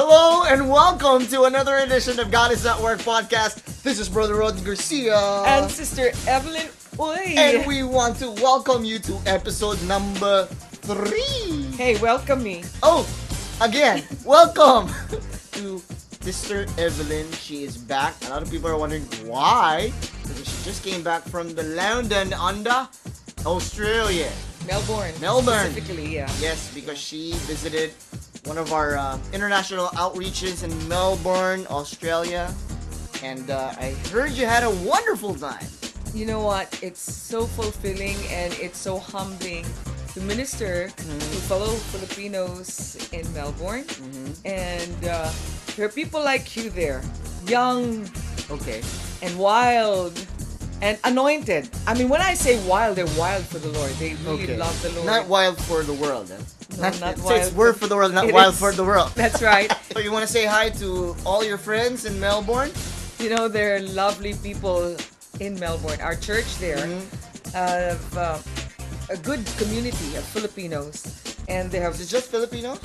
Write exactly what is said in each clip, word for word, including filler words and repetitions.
Hello and welcome to another edition of God is at Work podcast. This is Brother Rodney Garcia. And Sister Evelyn Uy. And we want to welcome you to episode number three. Hey, welcome me. Oh, again, welcome to Sister Evelyn. She is back. A lot of people are wondering why. Because she just came back from the London under Australia. Melbourne. Melbourne. Specifically, yeah. Yes, because she visited one of our uh, international outreaches in Melbourne, Australia. And uh, I heard you had a wonderful time. You know what? It's so fulfilling and it's so humbling to minister Mm-hmm. to fellow Filipinos in Melbourne. Mm-hmm. And uh, there are people like you there. Young Okay. and wild and anointed. I mean, when I say wild, they're wild for the Lord. They really Okay. love the Lord. Not wild for the world. Eh? No, not so wild it's word for the world, not It wild is. for the world. That's right. So you want to say hi to all your friends in Melbourne? You know, there are lovely people in Melbourne. Our church there Mhm. have uh, a good community of Filipinos, and they have Is it just Filipinos?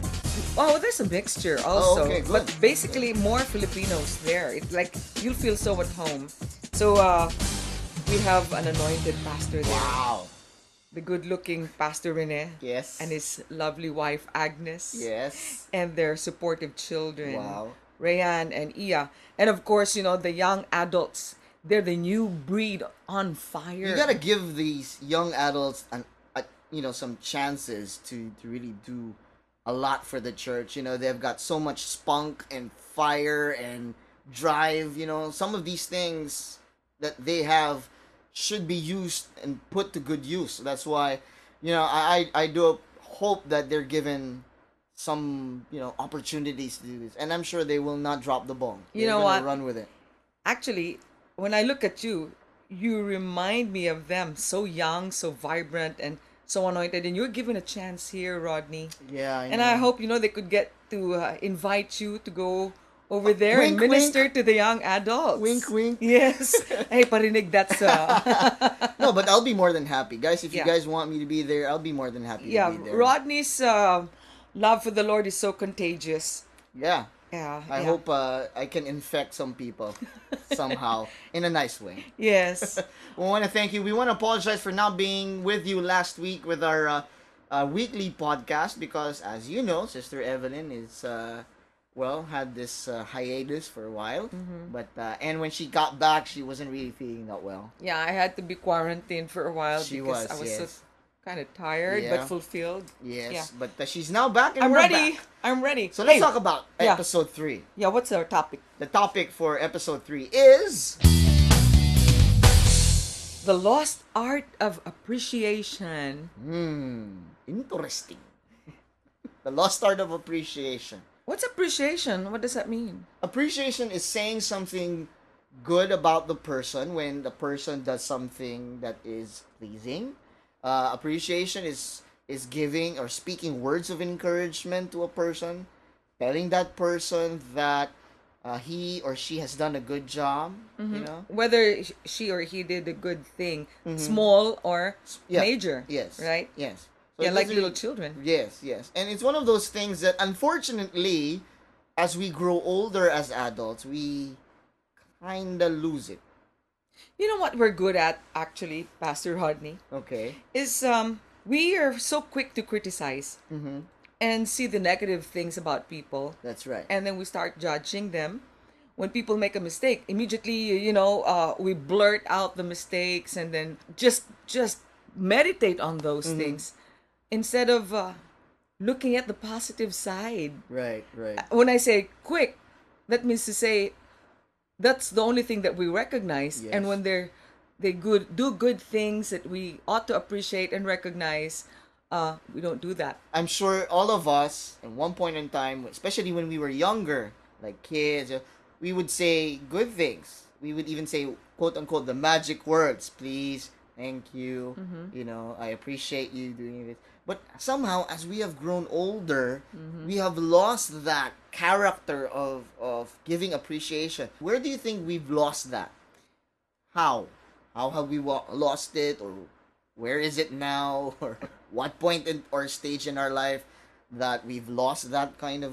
oh, there's a mixture also, Oh, okay, good. but basically more Filipinos there. It's like you'll feel so at home. So uh, we have an anointed pastor there, Wow. the good-looking Pastor Rene, Yes. and his lovely wife Agnes, Yes. and their supportive children. Wow. Rayan and Iya. And of course, you know, the young adults. They're the new breed on fire. You gotta give these young adults an, a, you know, some chances to, to really do a lot for the church. You know, they've got so much spunk and fire and drive. You know, some of these things that they have should be used and put to good use. That's why, you know, I I, I do hope that they're given some, you know, opportunities to do this, and I'm sure they will not drop the ball. You They're know gonna what? Run with it. Actually, when I look at you, you remind me of them. So young, so vibrant, and so anointed. And you're given a chance here, Rodney. Yeah, I And know. I hope, you know, they could get to uh, invite you to go over there Wink, and minister to the young adults. Wink, wink. Yes. Hey, parinig, that's... Uh, No, but I'll be more than happy, guys. If you Yeah. guys want me to be there, I'll be more than happy yeah, to be there. Rodney's uh, love for the Lord is so contagious. Yeah, Yeah. I yeah. hope uh, I can infect some people somehow in a nice way. Yes. We want to thank you. We want to apologize for not being with you last week with our uh, uh, weekly podcast because, as you know, Sister Evelyn is uh, well had this uh, hiatus for a while. Mm-hmm. But uh, and when she got back, she wasn't really feeling that well. Yeah, I had to be quarantined for a while She because was, I was yes. so kind of tired Yeah. but fulfilled. Yes, Yeah. but uh, she's now back and I'm we're ready. back. I'm ready. So let's Hey, talk about yeah. episode three. Yeah, what's our topic? The topic for episode three is The lost art of appreciation. hmm interesting. The lost art of appreciation. What's appreciation? What does that mean? Appreciation is saying something good about the person when the person does something that is pleasing. Uh, appreciation is is giving or speaking words of encouragement to a person, telling that person that uh, he or she has done a good job. You know. Whether she or he did a good thing, small or Mm-hmm. Yeah. major. Yes. Right? Yes. So Yeah, it like doesn't- little children. Yes, yes. And it's one of those things that unfortunately, as we grow older as adults, we kind of lose it. You know what we're good at, actually, Pastor Rodney, Okay. is um, we are so quick to criticize Mm-hmm. and see the negative things about people. That's right. And then we start judging them. When people make a mistake, immediately, you know, uh, we blurt out the mistakes and then just just meditate on those Mm-hmm. things instead of uh, looking at the positive side. Right, right. When I say quick, that means to say that's the only thing that we recognize. Yes. And when they're they good do good things that we ought to appreciate and recognize, uh, we don't do that. I'm sure all of us, at one point in time, especially when we were younger, like kids, uh, we would say good things. We would even say, quote unquote, the magic words. Please, thank you. You know, I appreciate you doing this. But somehow, as we have grown older, we have lost that character of, of giving appreciation. Where do you think we've lost that? How? How have we wa- lost it? Or where is it now? Or what point in, or stage in our life that we've lost that kind of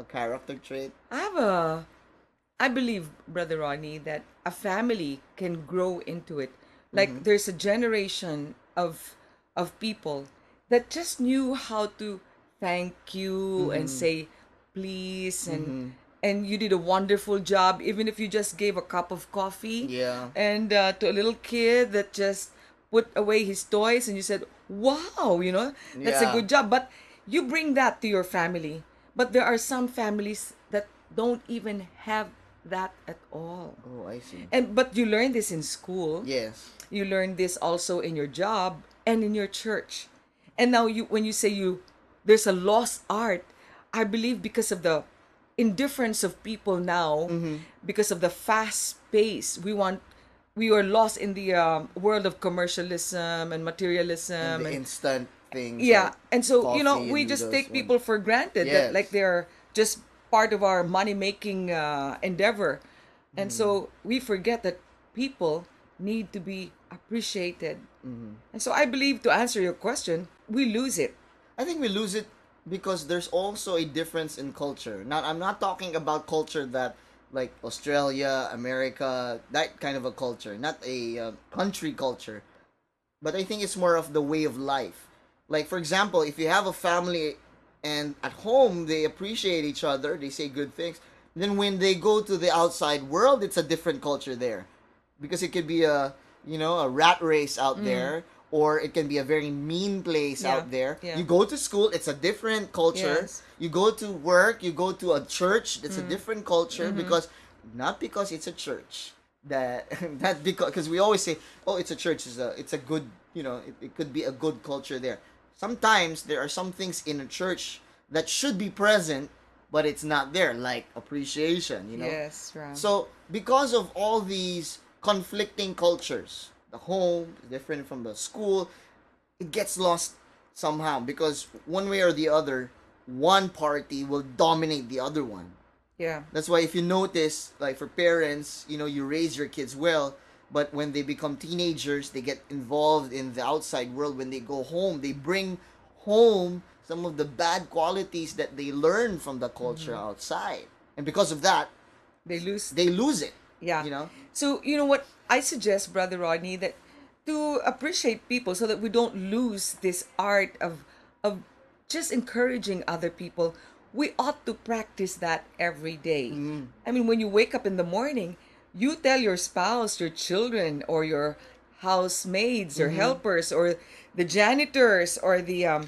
a character trait? I have a, I believe, Brother Ronnie, that a family can grow into it. Like there's a generation of of people that just knew how to thank you and say please, and and you did a wonderful job, even if you just gave a cup of coffee. Yeah. And uh, to a little kid that just put away his toys, and you said, wow, you know, that's a Yeah. good job. But you bring that to your family. But there are some families that don't even have that at all. Oh, I see. And but you learn this in school. Yes. You learn this also in your job and in your church. And now you when you say you there's a lost art, I believe because of the indifference of people now, because of the fast pace. We want we are lost in the um, world of commercialism and materialism The and instant things. yeah, like and so you know coffee we and just noodles take and- people for granted Yes. that like they're just part of our money making uh, endeavor, and Mm-hmm. so we forget that people need to be appreciated. Mm-hmm. And so I believe, to answer your question, we lose it. I think we lose it because there's also a difference in culture. Now, I'm not talking about culture that like Australia, America, that kind of a culture, not a uh, country culture. But I think it's more of the way of life. Like, for example, if you have a family and at home they appreciate each other, they say good things, then when they go to the outside world, it's a different culture there. Because it could be a, you know, a rat race out there, or it can be a very mean place Mm. Yeah, out there. yeah. You go to school, it's a different culture. Yes. You go to work, you go to a church, it's Mm. a different culture Mm-hmm. because not because it's a church that that because because we always say, oh, it's a church, it's a it's a good, you know, it, it could be a good culture there. Sometimes there are some things in a church that should be present, but it's not there, like appreciation, you know. Yes, right. So because of all these conflicting cultures, the home is different from the school, it gets lost somehow because one way or the other, one party will dominate the other one. yeah, That's why if you notice, like for parents, you know, you raise your kids well, but when they become teenagers, they get involved in the outside world. When they go home, they bring home some of the bad qualities that they learn from the culture outside. And because of that, they lose. they lose it. Yeah. You know? So, you know what? I suggest, Brother Rodney, that to appreciate people so that we don't lose this art of of just encouraging other people, we ought to practice that every day. I mean, when you wake up in the morning, you tell your spouse, your children, or your housemaids or helpers, or the janitors, or the um,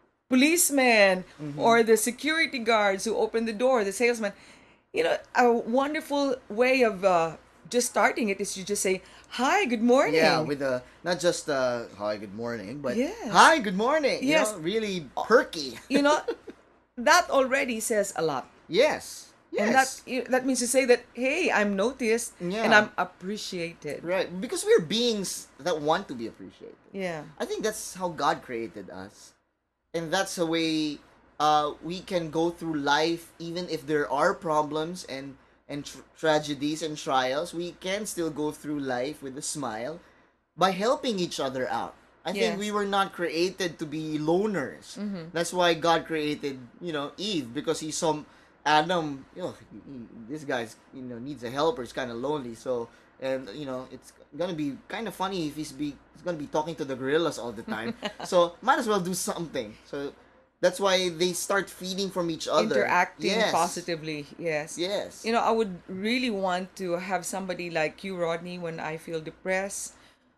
policemen, or the security guards who open the door, the salesman. You know, a wonderful way of uh, just starting it is you just say, "Hi, good morning." Yeah, with the not just uh hi, good morning, but Yes. hi, good morning. You Yes. know, really perky. You know, that already says a lot. Yes. Yes. And that you- that means to say that, hey, I'm noticed and Yeah. I'm appreciated. Right, because we're beings that want to be appreciated. Yeah. I think that's how God created us. And that's the way uh, we can go through life even if there are problems and and tr- tragedies and trials. We can still go through life with a smile by helping each other out. I think Yes. we were not created to be loners. That's why God created, you know, Eve, because he saw Adam, you know, he- he- this guy's, you know, needs a helper. He's kind of lonely. So, and you know, it's gonna be kind of funny if he's be he's gonna be talking to the gorillas all the time. So might as well do something. So that's why they start feeding from each other, Interacting Yes. positively. Yes. Yes. You know, I would really want to have somebody like you, Rodney, when I feel depressed.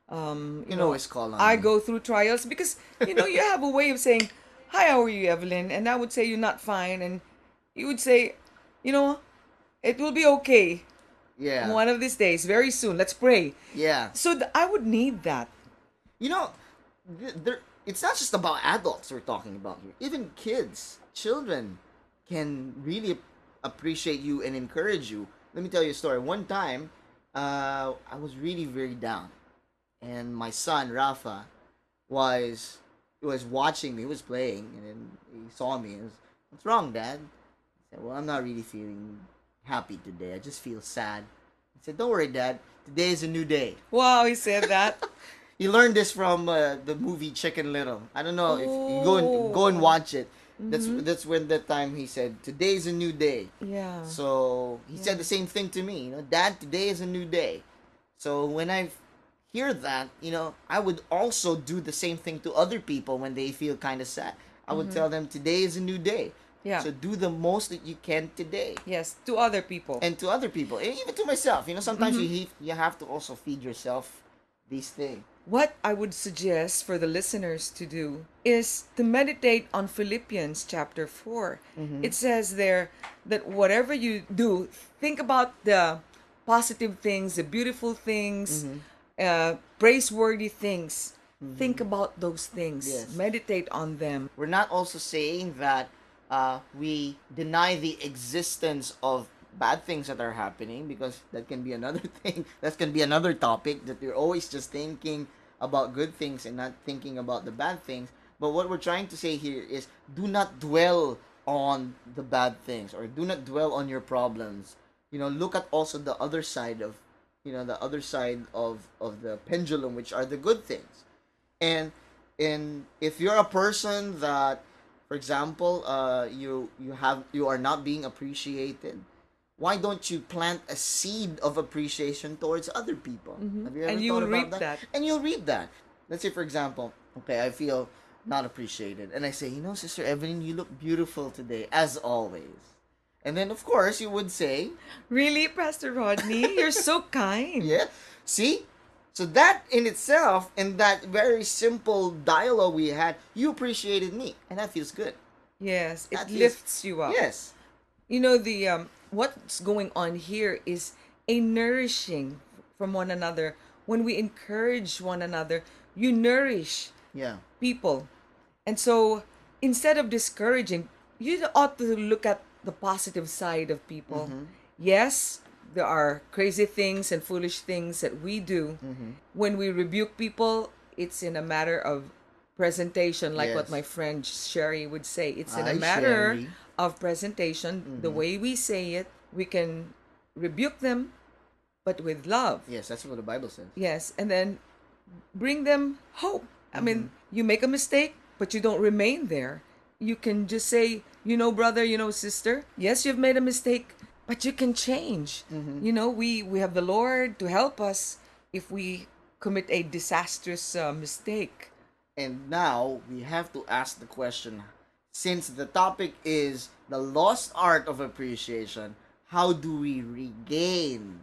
Um, You can always call on I me. go through trials because, you know, you have a way of saying, "Hi, how are you, Evelyn?" And I would say, "You're not fine." And you would say, "You know, it will be okay Yeah. one of these days, very soon. Let's pray." Yeah. So th- I would need that. You know, th- there. It's not just about adults we're talking about here. Even kids, children, can really appreciate you and encourage you. Let me tell you a story. One time, uh, I was really very down, and my son Rafa was was watching me. He was playing, and then he saw me. And was, "What's wrong, Dad?" I said, "Well, I'm not really feeling happy today. I just feel sad." He said, "Don't worry, Dad. Today is a new day." Wow, he said that. He learned this from uh, the movie Chicken Little. I don't know if you go and go and Oh. watch it. That's that's when the time he said, "Today's a new day." Yeah. So he said Yeah. the same thing to me. You know, Dad, today is a new day. So when I hear that, you know, I would also do the same thing to other people when they feel kind of sad. I would tell them, "Today is a new day." Yeah. So do the most that you can today. Yes, to other people. And to other people, and even to myself. You know, sometimes you he- you have to also feed yourself these things. What I would suggest for the listeners to do is to meditate on Philippians chapter four. It says there that whatever you do, think about the positive things, the beautiful things, uh, praiseworthy things. Think about those things. Yes. Meditate on them. We're not also saying that uh, we deny the existence of bad things that are happening, because that can be another thing. That can be another topic, that you're always just thinking about good things and not thinking about the bad things. But what we're trying to say here is, do not dwell on the bad things, or do not dwell on your problems. You know, look at also the other side of, you know, the other side of of the pendulum, which are the good things. And and if you're a person that, for example, uh you you have you are not being appreciated, why don't you plant a seed of appreciation towards other people? Have you ever And you thought will about reap that? that. And you'll reap that. Let's say, for example, okay, I feel not appreciated, and I say, you know, Sister Evelyn, you look beautiful today, as always. And then, of course, you would say, Really, Pastor Rodney? You're so kind. yeah. See? So that in itself, in that very simple dialogue we had, you appreciated me. And that feels good. Yes, it That feels- lifts you up. Yes. You know, the um what's going on here is a nourishing from one another. When we encourage one another, you nourish Yeah. people. And so instead of discouraging, you ought to look at the positive side of people. Yes, there are crazy things and foolish things that we do. When we rebuke people, it's in a matter of presentation, like what Yes. my friend Sherry would say. It's in Hi, a matter Sherry. of presentation. The way we say it, we can rebuke them, but with love. Yes, that's what the Bible says. Yes, and then bring them hope. I mean, you make a mistake, but you don't remain there. You can just say, you know, brother, you know, sister, yes, you've made a mistake, but you can change. You know, we we have the Lord to help us if we commit a disastrous uh, mistake. And now we have to ask the question, since the topic is the lost art of appreciation, how do we regain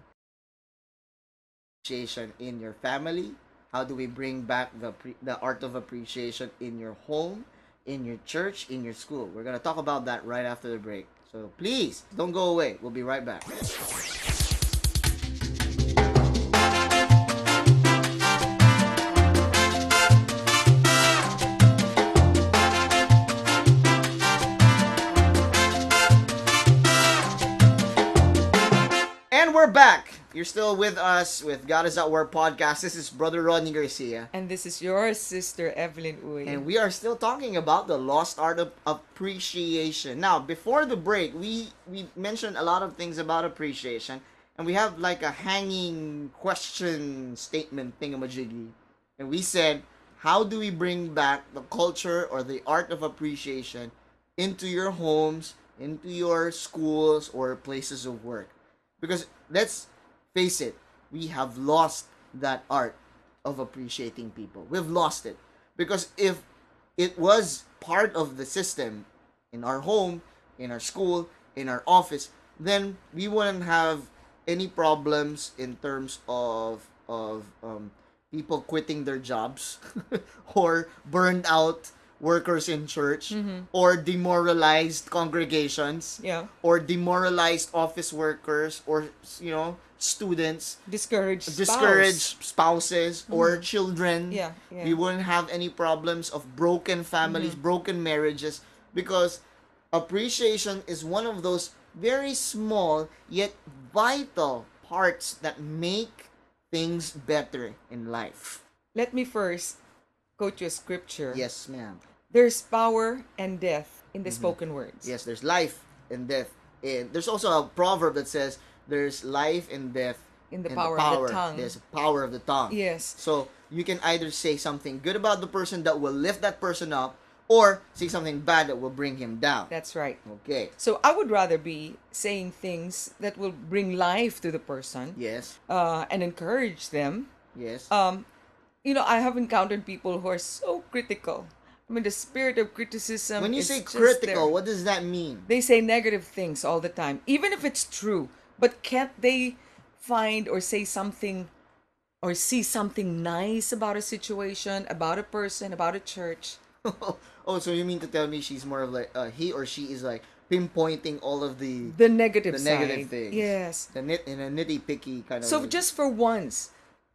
appreciation in your family? How do we bring back the pre- the art of appreciation in your home, in your church, in your school? We're going to talk about that right after the break. So please don't go away. We'll be right back. And we're back. You're still with us with God is at Work podcast. This is Brother Rodney Garcia. And this is your sister, Evelyn Uy. And we are still talking about the lost art of appreciation. Now, before the break, we we mentioned a lot of things about appreciation, and we have like a hanging question statement thingamajiggy. And we said, how do we bring back the culture or the art of appreciation into your homes, into your schools, or places of work? Because let's face it, we have lost that art of appreciating people. We've lost it. Because if it was part of the system in our home, in our school, in our office, then we wouldn't have any problems in terms of of um, people quitting their jobs or burned out workers in church, or demoralized congregations, Yeah. or demoralized office workers, or, you know, students, Discouraged spouse. discouraged spouses, or children. Yeah, yeah. We wouldn't have any problems of broken families, broken marriages, because appreciation is one of those very small yet vital parts that make things better in life. Let me first quote you a scripture. Yes, ma'am. There's power and death in the spoken words. Yes, there's life and death. And there's also a proverb that says there's life and death In the power of the tongue. There's power of the tongue. Yes. So you can either say something good about the person that will lift that person up, or say something bad that will bring him down. That's right. Okay. So I would rather be saying things that will bring life to the person, Yes. uh, and encourage them. Yes. Um, you know, I have encountered people who are so critical. I mean, the spirit of criticism. When you is say just critical, there. what does that mean? They say negative things all the time, even if it's true. But can't they find or say something or see something nice about a situation, about a person, about a church? Oh, so you mean to tell me she's more of like uh, he or she is like pinpointing all of the The negative the side. negative things. Yes. The nit in a nitty picky kind of. So way. just for once,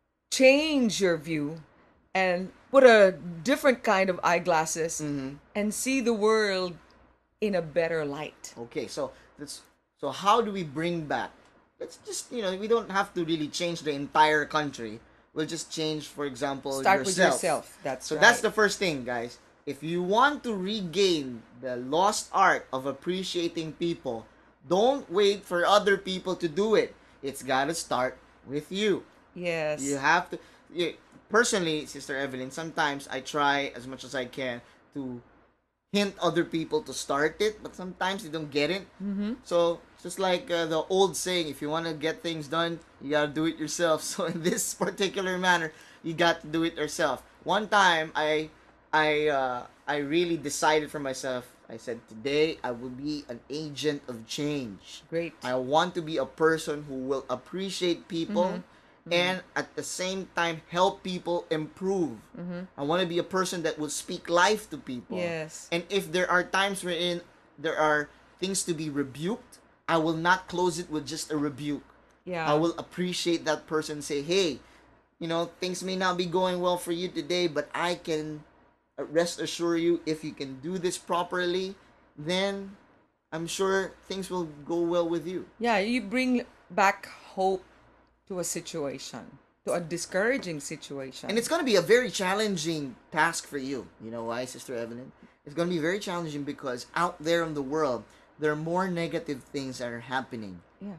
change your view and put a different kind of eyeglasses Mhm. and see the world in a better light. Okay, so that's so how do we bring back? Let's just you know we don't have to really change the entire country. We'll just change, for example, Start yourself. with yourself. That's So right. that's the first thing, guys. If you want to regain the lost art of appreciating people, don't wait for other people to do it. It's gotta start with you. Yes. You have to. You, personally, Sister Evelyn, sometimes I try as much as I can to hint other people to start it, but sometimes they don't get it. Mm-hmm. So just like uh, the old saying, if you want to get things done, you gotta do it yourself. So in this particular manner, you got to do it yourself. One time, I, I, uh, I really decided for myself. I said, today I will be an agent of change. Great. I want to be a person who will appreciate people Mm-hmm. and at the same time help people improve. Mm-hmm. I want to be a person that will speak life to people. Yes. And if there are times wherein there are things to be rebuked, I will not close it with just a rebuke. Yeah. I will appreciate that person, say, hey, you know, things may not be going well for you today, but I can rest assure you, if you can do this properly, then I'm sure things will go well with you. Yeah, you bring back hope to a situation, to a discouraging situation. And it's going to be a very challenging task for you. You know why, Sister Evelyn? It's going to be very challenging because out there in the world, there are more negative things that are happening. Yeah.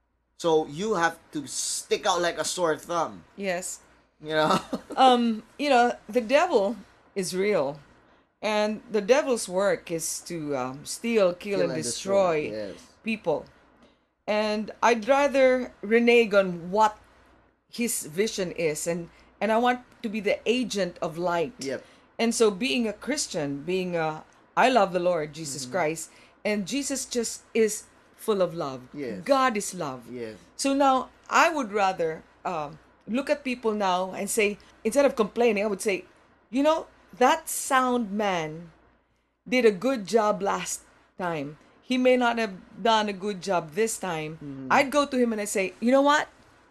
So you have to stick out like a sore thumb. Yes. You know? Um, you know, the devil is real. And the devil's work is to um, steal, kill, and destroy Yes. people. And I'd rather renege on what his vision is, and and I want to be the agent of light. Yep. And so being a Christian, being a I love the Lord Jesus Mm-hmm. Christ, and Jesus just is full of love. Yes. God is love. Yes. So now I would rather um, look at people now and say, instead of complaining, I would say, you know, that sound man did a good job last time. He may not have done a good job this time. Mm-hmm. I'd go to him and I'd say, you know what?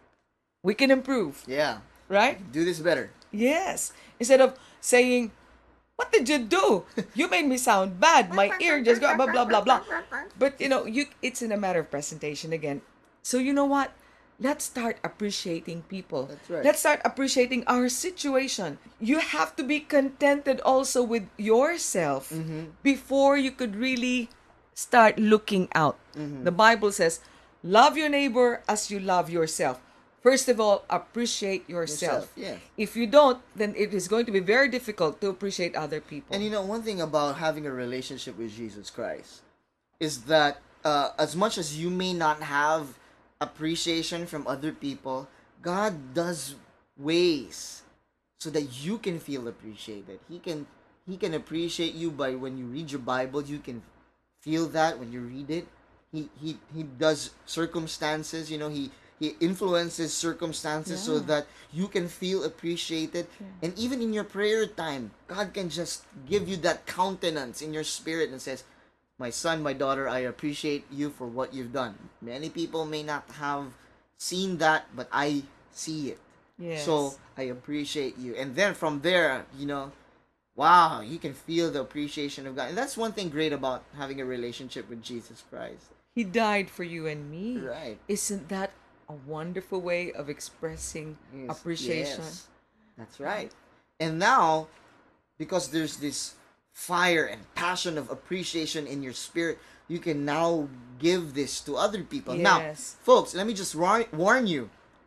We can improve, Yeah. right? Do this better. Yes. Instead of saying, what did you do? You made me sound bad. My ear just got blah, blah, blah, blah. But, you know, you it's in a matter of presentation again. So, you know what? Let's start appreciating people. That's right. Let's start appreciating our situation. You have to be contented also with yourself Mm-hmm. before you could really start looking out. Mm-hmm. The Bible says, love your neighbor as you love yourself. First of all, appreciate yourself. Yourself, yes. If you don't, then it is going to be very difficult to appreciate other people. And you know, one thing about having a relationship with Jesus Christ is that uh, as much as you may not have appreciation from other people, God does ways so that you can feel appreciated. He can He can appreciate you by when you read your Bible, you can feel that when you read it. He he he does circumstances, you know, he he influences circumstances so Yeah. that you can feel appreciated. And even in your prayer time, God can just give you that countenance in your spirit and says, my son, my daughter, I appreciate you for what you've done. Many people may not have seen that, but I see it. Yes. So I appreciate you. And then from there, you know, wow, you can feel the appreciation of God. And that's one thing great about having a relationship with Jesus Christ. He died for you and me. Right. Isn't that a wonderful way of expressing Yes, appreciation? yes. That's right. And now, because there's this fire and passion of appreciation in your spirit, you can now give this to other people. Now, Yes. folks, let me just war- warn you.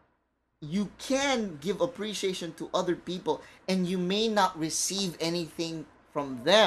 You can give appreciation to other people and you may not receive anything from them.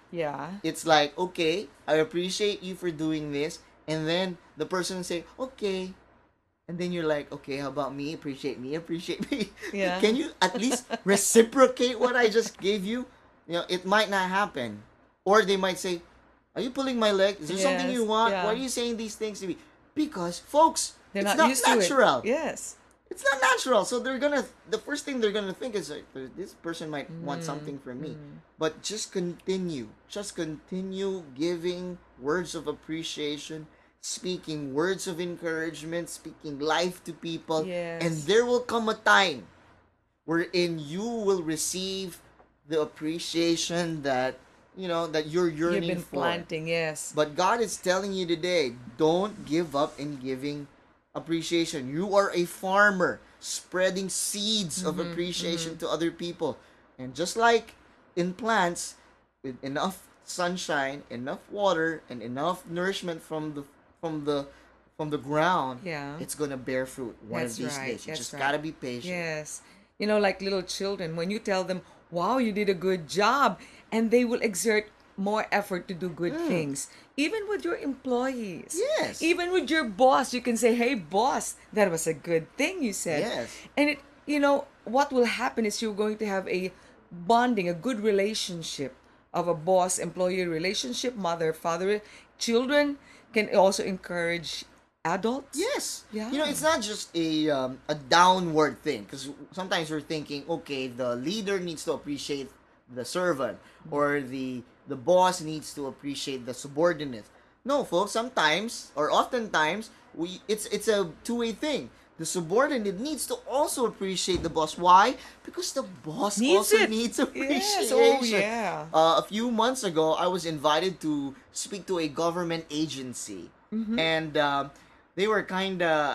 Yeah. It's like, okay, I appreciate you for doing this, and then the person will say, okay, and then you're like, okay, how about me? Appreciate me, appreciate me. Yeah. Can you at least reciprocate what I just gave you? You know, it might not happen. Or they might say, are you pulling my leg? Is there something Yes. you want? Yeah. Why are you saying these things to me? Because, folks, They're it's not not used to it. natural. Yes. It's not natural. So they're gonna, the first thing they're gonna think is like, this person might want Mm, something from me. mm. But just continue. Just continue giving words of appreciation, speaking words of encouragement, speaking life to people. And Yes. there will come a time wherein you will receive the appreciation that, you know, that you're You've yearning been for. planting, yes. But God is telling you today, don't give up in giving appreciation. You are a farmer spreading seeds of Mm-hmm, appreciation mm-hmm. to other people. And just like in plants, with enough sunshine, enough water, and enough nourishment from the from the from the ground, Yeah. it's gonna bear fruit one of That's these right. days. You That's just right. gotta be patient. Yes. You know, like little children, when you tell them, wow, you did a good job, and they will exert more effort to do good things. Even with your employees. Yes. Even with your boss, you can say, hey, boss, that was a good thing you said. Yes. And it, you know, what will happen is you're going to have a bonding, a good relationship of a boss employee relationship, mother, father. Children can also encourage adults. Yes. Yeah. You know, it's not just a um, a downward thing, because sometimes we're thinking, okay, the leader needs to appreciate the servant, or the the boss needs to appreciate the subordinate. No, folks. Sometimes, or oftentimes, we it's it's a two way thing. The subordinate needs to also appreciate the boss. Why? Because the boss Needs also it. needs Yes. appreciation. Oh, yeah. Uh, a few months ago, I was invited to speak to a government agency, and um, they were kind of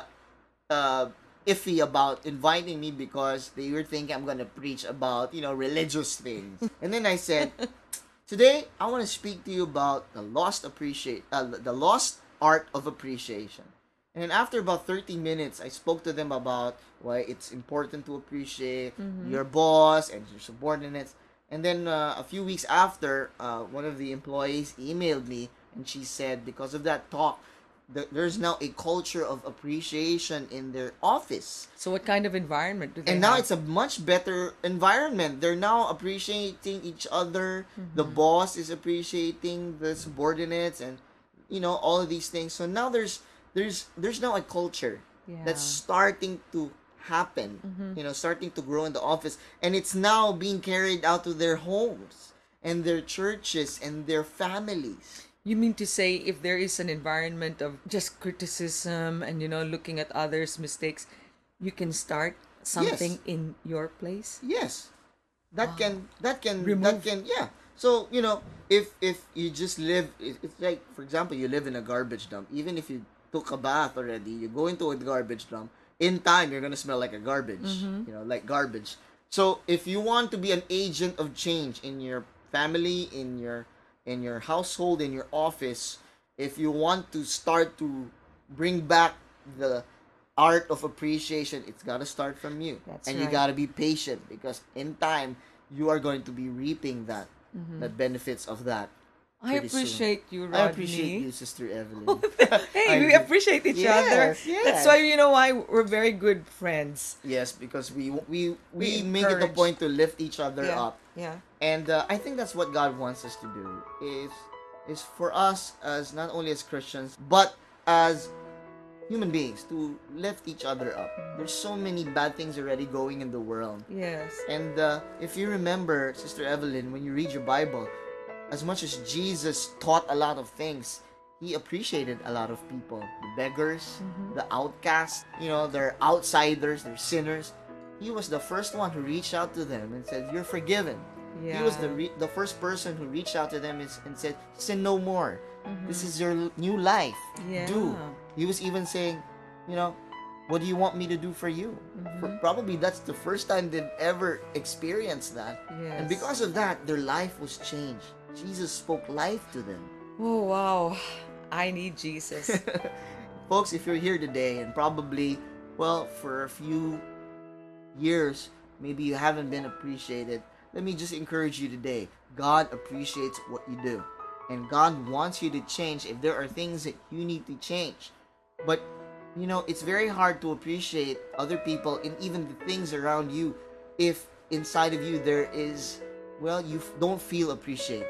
uh, iffy about inviting me because they were thinking I'm gonna preach about, you know, religious things. And then I said, today I want to speak to you about the lost appreciate uh, the lost art of appreciation. And then after about thirty minutes, I spoke to them about why it's important to appreciate your boss and your subordinates. And then uh, a few weeks after, uh, one of the employees emailed me, and she said because of that talk, th- there's now a culture of appreciation in their office. So what kind of environment do they And now have? it's a much better environment. They're now appreciating each other. The boss is appreciating the subordinates, and you know, all of these things. So now there's there's there's now a culture that's Yeah. starting to happen. You know, starting to grow in the office, and it's now being carried out to their homes and their churches and their families. You mean to say if there is an environment of just criticism and you know looking at others' mistakes, you can start something in your place? Yes, that can that can Remove. that can yeah. So you know, if if you just live, it- it's like, for example, you live in a garbage dump. Even if you took a bath already, you go into a garbage dump. In time, you're gonna smell like a garbage. You know, like garbage. So if you want to be an agent of change in your family, in your in your household, in your office, if you want to start to bring back the art of appreciation, it's got to start from you. That's and you right. got to be patient, because in time you are going to be reaping that that benefits of that. I pretty soon. appreciate you, Rodney. I appreciate you, Sister Evelyn. Hey, I we do. appreciate each Yes, other. yes. That's why you know why we're very good friends. Yes, because we we we, We make it a encourage. point to lift each other Yeah. up. Yeah. And uh, I think that's what God wants us to do, is is for us, as not only as Christians but as human beings, to lift each other up. There's so many bad things already going in the world. Yes. And uh, if you remember, Sister Evelyn, when you read your Bible, as much as Jesus taught a lot of things, he appreciated a lot of people. The beggars, the outcasts, you know, they're outsiders, they're sinners. He was the first one who reached out to them and said, "You're forgiven." Yeah. He was the re- the first person who reached out to them is, and said, "Sin no more. This is your l- new life. Yeah. Do." He was even saying, you know, "What do you want me to do for you?" For, probably that's the first time they've ever experienced that. Yes. And because of that, their life was changed. Jesus spoke life to them. Oh wow. I need Jesus. Folks, if you're here today and probably, well, for a few years, maybe you haven't been appreciated, let me just encourage you today. God appreciates what you do. And God wants you to change if there are things that you need to change. But, you know, it's very hard to appreciate other people and even the things around you if inside of you there is, well, you don't feel appreciated.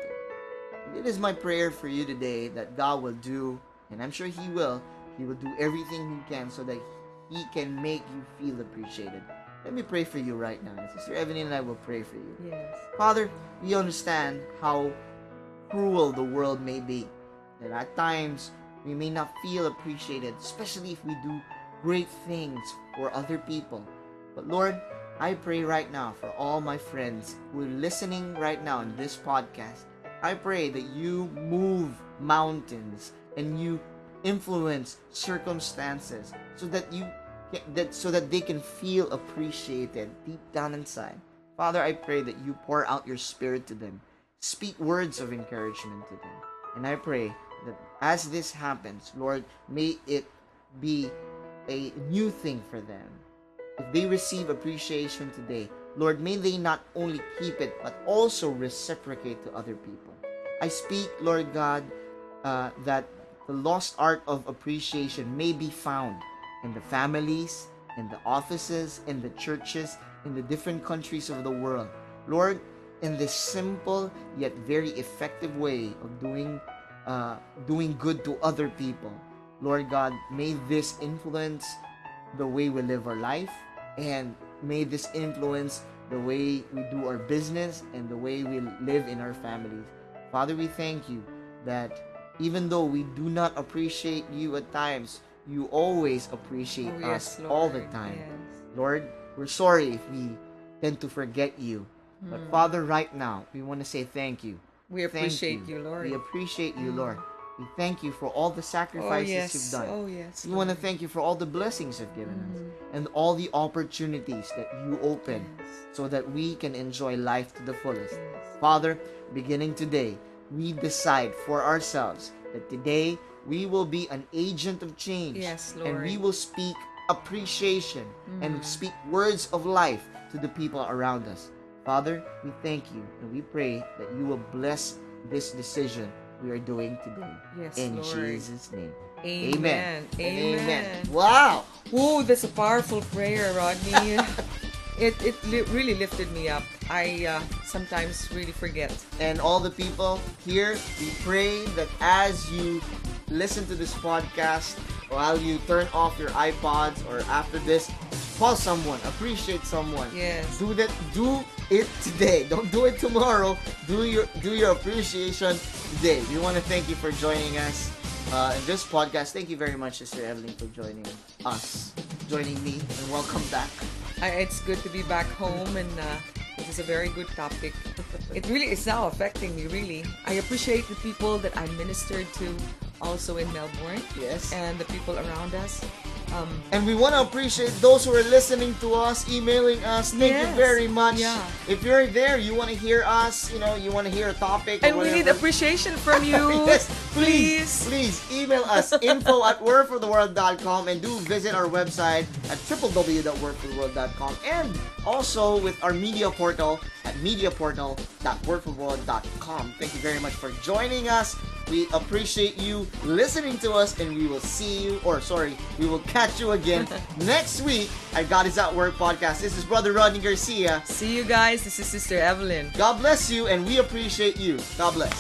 It is my prayer for you today that God will do, and I'm sure He will, He will do everything He can so that He can make you feel appreciated. Let me pray for you right now. Sister Evelyn and I will pray for you. Yes. Father, we understand how cruel the world may be. That at times, we may not feel appreciated, especially if we do great things for other people. But Lord, I pray right now for all my friends who are listening right now in this podcast. I pray that you move mountains and you influence circumstances so that you can, that so that they can feel appreciated deep down inside. Father, I pray that you pour out your spirit to them. Speak words of encouragement to them. And I pray that as this happens, Lord, may it be a new thing for them. If they receive appreciation today, Lord, may they not only keep it, but also reciprocate to other people. I speak, Lord God, uh, that the lost art of appreciation may be found in the families, in the offices, in the churches, in the different countries of the world. Lord, in this simple yet very effective way of doing uh, doing good to other people, Lord God, may this influence the way we live our life, and may this influence the way we do our business and the way we live in our families. Father, we thank you that even though we do not appreciate you at times, you always appreciate Oh, yes, us Lord. all the time. Yes. Lord, we're sorry if we tend to forget you. But Father, right now, we want to say thank you. We Thank appreciate you, Lord. We appreciate you, Lord. We thank you for all the Oh, sacrifices yes. you've done. Oh, yes. We want to Lord. thank you for all the blessings you've given us and all the opportunities that you open Yes. so that we can enjoy life to the fullest. Yes. Father, beginning today, we decide for ourselves that today we will be an agent of change. Yes, And we Lord. will speak appreciation and speak words of life to the people around us. Father, we thank you and we pray that you will bless this decision we are doing today. Yes, In Lord. Jesus' name. Amen. And Amen. Wow. Oh, that's a powerful prayer, Rodney. it it li- really lifted me up. I uh, sometimes really forget. And all the people here, we pray that as you listen to this podcast, while you turn off your iPods or after this, call someone, appreciate someone. Yes. Do that. Do it today. Don't do it tomorrow. Do your do your appreciation today. We want to thank you for joining us uh, in this podcast. Thank you very much, Sister Evelyn, for joining us, joining me, and welcome back. I, it's good to be back home, and uh, it is a very good topic. It really is now affecting me, really. I appreciate the people that I ministered to also in Melbourne. Yes. And the people around us. Um, And we want to appreciate those who are listening to us, emailing us. Thank you Yes. very much. Yeah. If you're there, you want to hear us, you know, you want to hear a topic. or and we need whatever. appreciation from you. Yes, please, Please. please email us info at word for the world dot com and do visit our website at w w w dot word for the world dot com and also with our media portal at media portal dot word for the world dot com. Thank you very much for joining us. We appreciate you listening to us, and we will see you, or sorry, we will catch you again next week at God is at Work podcast. This is Brother Rodney Garcia. See you guys. This is Sister Evelyn. God bless you, and we appreciate you. God bless.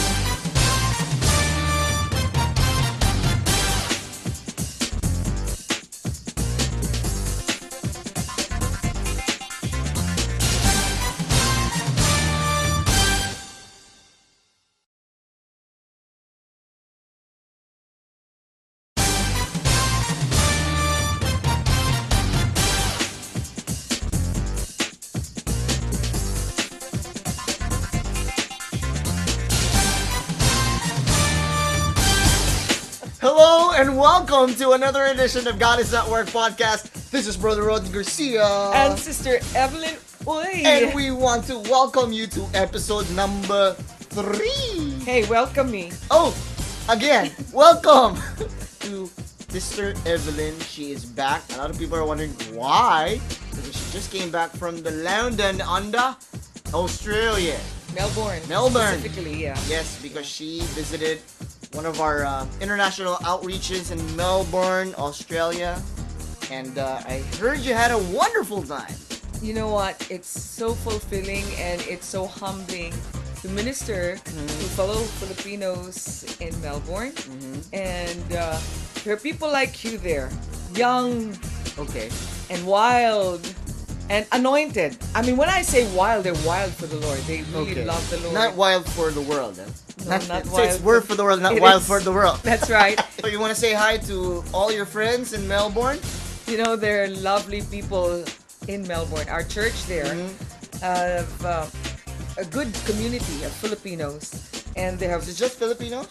Hello and welcome to another edition of God is at Work podcast. This is Brother Rodney Garcia. And Sister Evelyn. Uy. And we want to welcome you to episode number three. Hey, welcome me. Oh, again, welcome to Sister Evelyn. She is back. A lot of people are wondering why. Because she just came back from the London under Australia. Melbourne. Melbourne. Specifically, yeah. Yes, because she visited one of our uh, international outreaches in Melbourne, Australia. And uh, I heard you had a wonderful time. You know what? It's so fulfilling and it's so humbling to minister to fellow Filipinos in Melbourne. And uh, there are people like you there, young Okay. and wild and anointed. I mean, when I say wild, they're wild for the Lord. They really Okay. love the Lord. Not wild for the world. Eh? No, not so it's wild word for- for the world, not It wild is. for the world. That's right. So you want to say hi to all your friends in Melbourne? You know, there are lovely people in Melbourne. Our church there have uh, a good community of Filipinos. And they have Is it just Filipinos?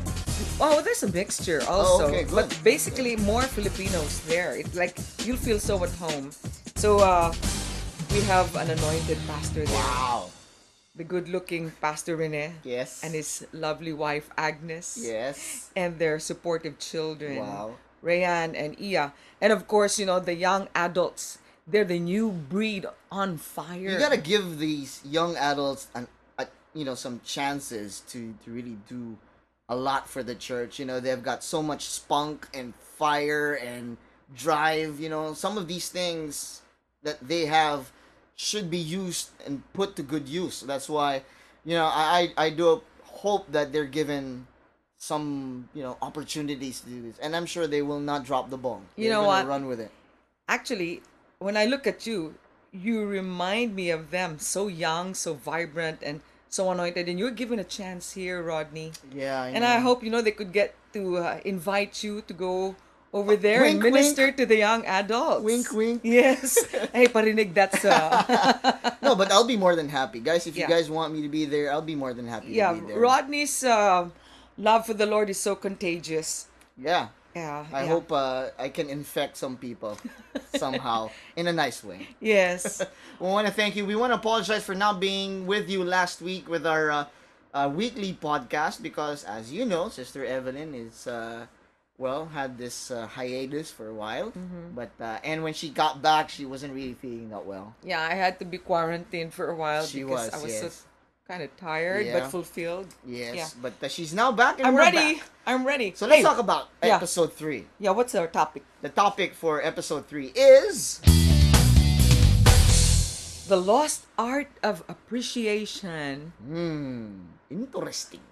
Oh, there's a mixture also, Oh, okay, good. but basically more Filipinos there. It's like you'll feel so at home. So uh, we have an anointed pastor there, Wow. the good-looking Pastor Rene, Yes. and his lovely wife Agnes, Yes. and their supportive children, Wow. Rayan and Iya, and of course, you know, the young adults. They're the new breed on fire. You gotta give these young adults an, a, you know, some chances to, to really do a lot for the church. You know, they've got so much spunk and fire and drive. You know, some of these things that they have should be used and put to good use. That's why, you know, I I I do hope that they're given some, you know, opportunities to do this, and I'm sure they will not drop the ball. You They're know gonna what? Run with it. Actually, when I look at you, you remind me of them. So young, so vibrant, and so anointed. And you're given a chance here, Rodney. Yeah, I And know. I hope, you know, they could get to uh, invite you to go over there Wink, and minister to the young adults. Wink, wink. Yes. Hey, parinig, that's... Uh, No, but I'll be more than happy, guys. If you Yeah. guys want me to be there, I'll be more than happy yeah, to be there. Rodney's uh, love for the Lord is so contagious. Yeah, Yeah. I yeah. hope uh, I can infect some people somehow in a nice way. Yes. We want to thank you. We want to apologize for not being with you last week with our uh, uh, weekly podcast because, as you know, Sister Evelyn is uh, well had this uh, hiatus for a while. Mm-hmm. But uh, and when she got back, she wasn't really feeling that well. Yeah, I had to be quarantined for a while She because was, I was yes. so kind of tired Yeah. but fulfilled. Yes, Yeah. but uh, she's now back and I'm we're ready. back. I'm ready. So let's Hey, talk about yeah. episode three. Yeah, what's our topic? The topic for episode three is The lost art of appreciation. hmm interesting.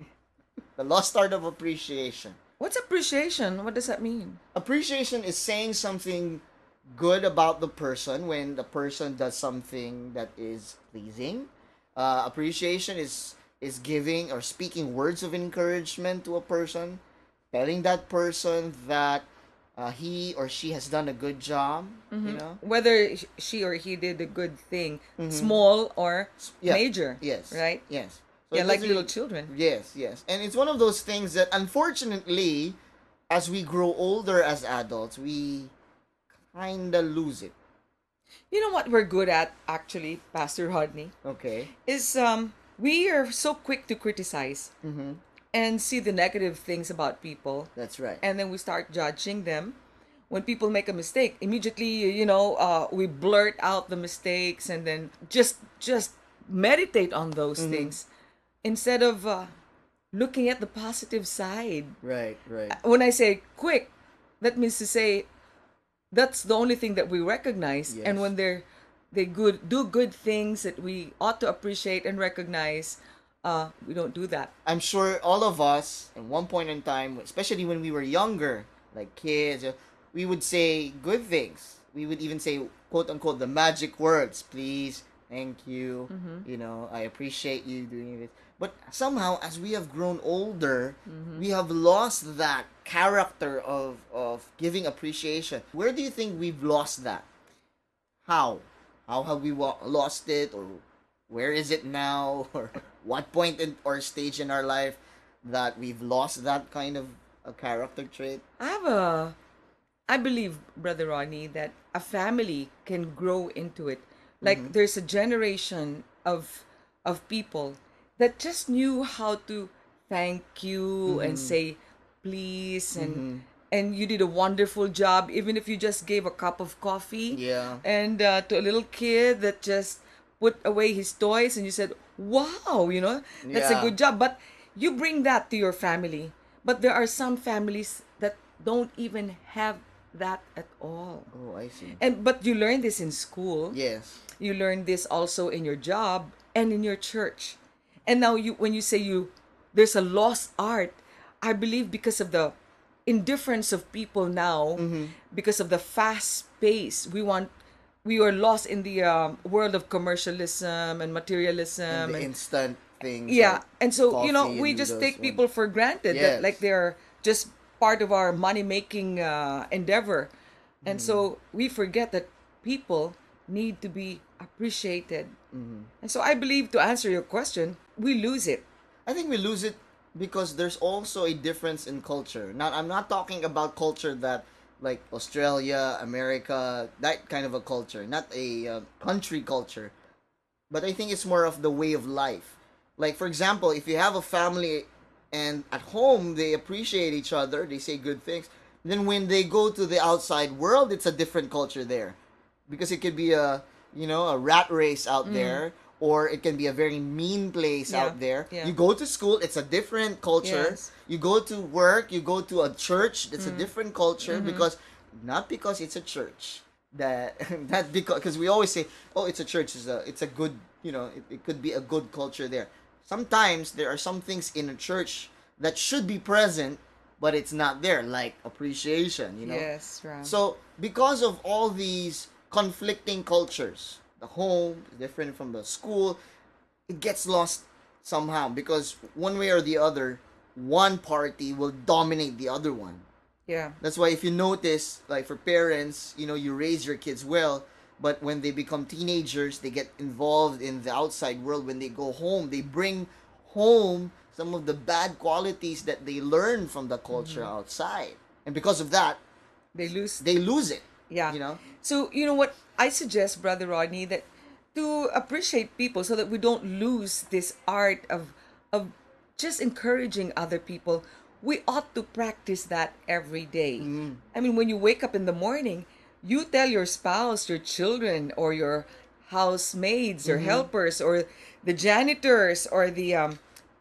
The lost art of appreciation. What's appreciation? What does that mean? Appreciation is saying something good about the person when the person does something that is pleasing. Uh, appreciation is is giving or speaking words of encouragement to a person, telling that person that uh, he or she has done a good job. You know. Whether she or he did a good thing, small or Yeah. major. Yes. Right? Yes. So Yeah, it like doesn't- little children. Yes, yes. And it's one of those things that unfortunately, as we grow older as adults, we kind of lose it. You know what we're good at, actually, Pastor Rodney, Okay. is um we are so quick to criticize Mm-hmm. and see the negative things about people, That's right. and then we start judging them. When people make a mistake, immediately, you know, uh, we blurt out the mistakes and then just just meditate on those things instead of uh, looking at the positive side. Right, right. When I say quick, that means to say that's the only thing that we recognize. Yes. And when they're they good do good things that we ought to appreciate and recognize, uh, we don't do that. I'm sure all of us, at one point in time, especially when we were younger, like kids, uh, we would say good things. We would even say, quote unquote, the magic words. Please, thank you, you know, I appreciate you doing this. But somehow, as we have grown older, we have lost that character of, of giving appreciation. Where do you think we've lost that? How? How have we wa- lost it? Or where is it now? Or what point in, or stage in our life that we've lost that kind of a character trait? I have a, I believe, Brother Ronnie, that a family can grow into it. Like there's a generation of of people that just knew how to thank you and say please and and you did a wonderful job, even if you just gave a cup of coffee. Yeah. And uh, to a little kid that just put away his toys and you said, wow, you know, that's a Yeah. good job. But you bring that to your family. But there are some families that don't even have that at all. Oh, I see. And but you learn this in school. Yes. You learn this also in your job and in your church. And now you when you say you there's a lost art, I believe because of the indifference of people now, because of the fast pace, we want we are lost in the um, world of commercialism and materialism The and instant things. yeah, like and so you know coffee we and just noodles take and- people for granted that Yes. like they're just part of our money making uh, endeavor, and Mm-hmm. so we forget that people need to be appreciated, Mm-hmm. and so I believe to answer your question, we lose it. I think we lose it because there's also a difference in culture. Not I'm not talking about culture that like Australia, America, that kind of a culture, not a uh, country culture. But I think it's more of the way of life. Like for example, if you have a family and at home they appreciate each other, they say good things, then when they go to the outside world, it's a different culture there. Because it could be a, you know, a rat race out there, or it can be a very mean place Mm. Yeah, out there. yeah. You go to school, it's a different culture. Yes. You go to work, you go to a church, it's Mm. a different culture Mm-hmm. because not because it's a church that that because because we always say, oh, it's a church, it's a it's a good, you know, it, it could be a good culture there. Sometimes there are some things in a church that should be present, but it's not there, like appreciation, you know. Yes, right. So because of all these conflicting cultures, the home is different from the school, it gets lost somehow because one way or the other, one party will dominate the other one. yeah, That's why if you notice, like for parents, you know, you raise your kids well, but when they become teenagers, they get involved in the outside world. When they go home, they bring home some of the bad qualities that they learn from the culture outside. And because of that, they lose. they lose it. Yeah. You know? So, you know what? I suggest, Brother Rodney, that to appreciate people so that we don't lose this art of of just encouraging other people, we ought to practice that every day. Mm-hmm. I mean, when you wake up in the morning, you tell your spouse, your children, or your housemaids, Mm-hmm. your helpers, or the janitors, or the um,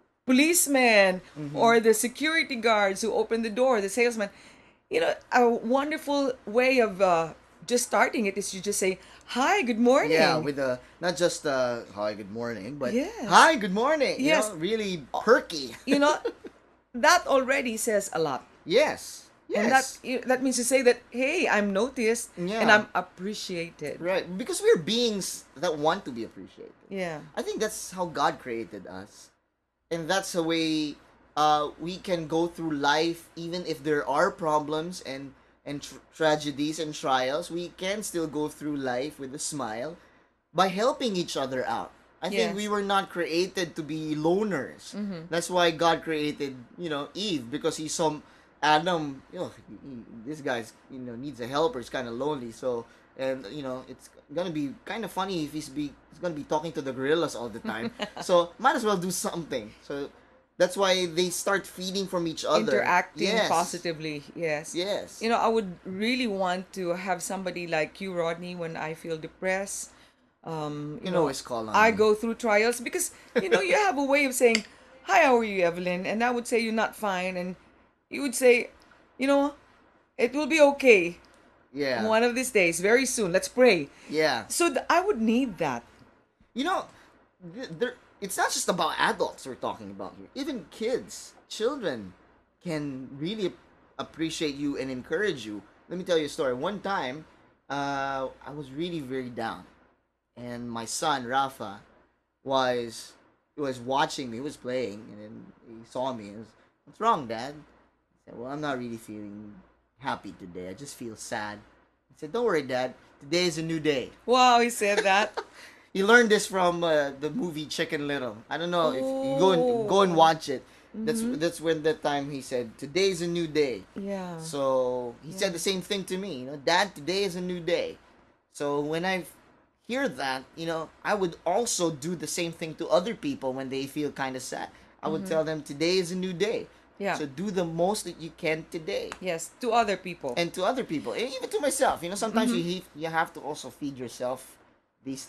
policemen, Mm-hmm. or the security guards who open the door, the salesman. You know, a wonderful way of uh, just starting it is you just say, "Hi, good morning." Yeah, with the not just uh hi, good morning, but Yes. hi, good morning. Yes. You know, really perky. you know, that already says a lot. Yes. Yes. And that you- that means to say that, hey, I'm noticed and Yeah. I'm appreciated. Right, because we're beings that want to be appreciated. Yeah. I think that's how God created us. And that's the way uh, we can go through life even if there are problems and and tr- tragedies and trials. We can still go through life with a smile by helping each other out. I think Yes. we were not created to be loners. That's why God created, you know, Eve, because he saw Adam, you know, he, he- this guy's, you know, needs a helper. He's kind of lonely. So, and you know, it's gonna be kind of funny if he's be he's gonna be talking to the gorillas all the time. So might as well do something. So that's why they start feeding from each other, Interacting Yes. positively. Yes. Yes. You know, I would really want to have somebody like you, Rodney, when I feel depressed. Um, You can always call on I me. go through trials because you know you have a way of saying, "Hi, how are you, Evelyn?" And I would say you're not fine, and you would say, "You know, it will be okay Yeah. one of these days, very soon. Let's pray." Yeah. So th- I would need that. You know, th- there. It's not just about adults we're talking about here. Even kids, children, can really appreciate you and encourage you. Let me tell you a story. One time, uh, I was really very down, and my son Rafa was was watching me. He was playing, and then he saw me. And was, "What's wrong, Dad?" I said, "Well, I'm not really feeling happy today. I just feel sad." He said, "Don't worry, Dad. Today is a new day." Wow, he said that. He learned this from uh, the movie Chicken Little. I don't know if you go and go and Oh. watch it. That's that's when that time he said, "Today's a new day." Yeah. So he said the same thing to me. You know, Dad, today is a new day. So when I hear that, you know, I would also do the same thing to other people when they feel kind of sad. I would tell them, "Today is a new day." Yeah. So do the most that you can today. Yes, to other people. And to other people, and even to myself. You know, sometimes you he- you have to also feed yourself these things.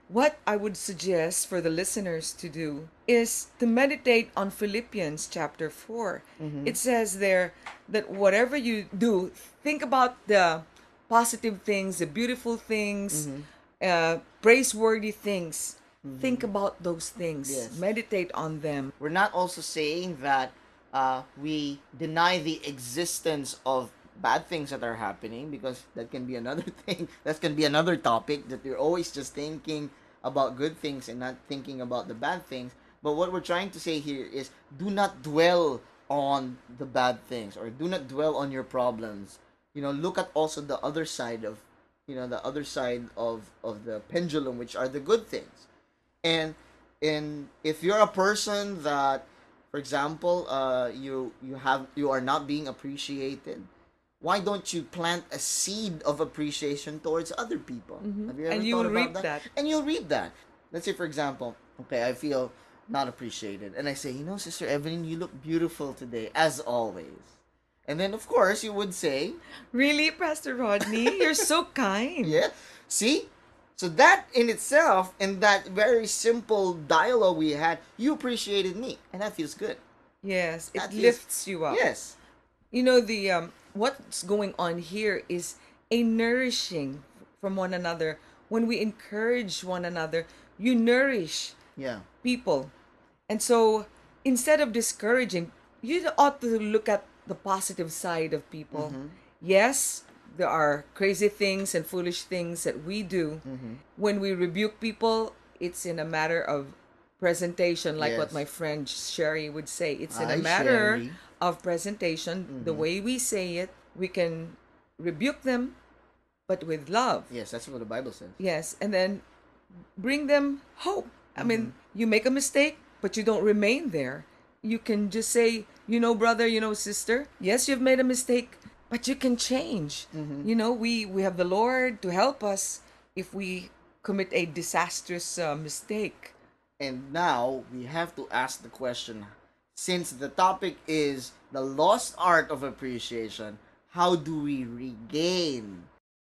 what I would suggest for the listeners to do is to meditate on Philippians chapter four. It says there that whatever you do, think about the positive things, the beautiful things, uh, praiseworthy things. Think about those things. Yes. Meditate on them. We're not also saying that uh, we deny the existence of bad things that are happening, because that can be another thing. That can be another topic, that you're always just thinking about good things and not thinking about the bad things. But what we're trying to say here is, do not dwell on the bad things, or do not dwell on your problems. You know, look at also the other side of, you know, the other side of of the pendulum, which are the good things. And and if you're a person that, for example, uh you you have you are not being appreciated, why don't you plant a seed of appreciation towards other people? Have you ever And thought you'll about reap that? that. And you'll reap that. Let's say, for example, okay, I feel not appreciated, and I say, you know, Sister Evelyn, you look beautiful today, as always. And then, of course, you would say, Really, Pastor Rodney? You're so kind. yeah, see? So that in itself, in that very simple dialogue we had, you appreciated me, and that feels good. Yes, it That feels- lifts you up. Yes. You know, the um what's going on here is a nourishing from one another. When we encourage one another, you nourish Yeah. people. And so instead of discouraging, you ought to look at the positive side of people. Yes, there are crazy things and foolish things that we do. When we rebuke people, it's in a matter of presentation, like what Yes. my friend Sherry would say. It's in Hi, a matter Sherry. of presentation. The way we say it, we can rebuke them, but with love. Yes, that's what the Bible says. Yes, and then bring them hope. I mean, you make a mistake, but you don't remain there. You can just say, you know, brother, you know, sister, yes, you've made a mistake, but you can change. You know, we, we have the Lord to help us if we commit a disastrous uh, mistake. And now we have to ask the question, since the topic is the lost art of appreciation, how do we regain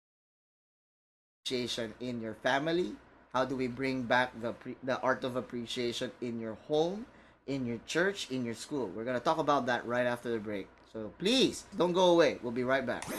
appreciation in your family? How do we bring back the pre- the art of appreciation in your home, in your church, in your school? We're going to talk about that right after the break. So please don't go away. We'll be right back.